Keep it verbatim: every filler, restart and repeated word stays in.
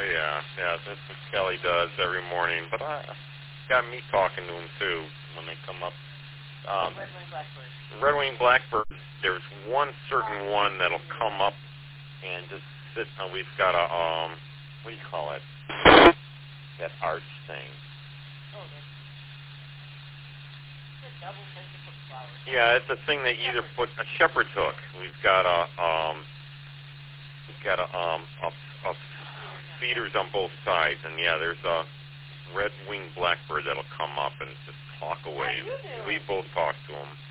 Oh yeah, yeah. That's what Kelly does every morning. But I got me talking to him too when they come up. Um, Red-winged blackbird. Red-winged blackbird. There's one certain one that'll come up and just sit. Uh, we've got a um, what do you call it? That arch thing. Oh, that's a double tentacle flower. Yeah, it's a thing that you either put a shepherd's hook. We've got a um, we've got a um, a, a feeders on both sides, and yeah, there's a red-winged blackbird that'll come up and just talk away. How do you do? We both talk to him.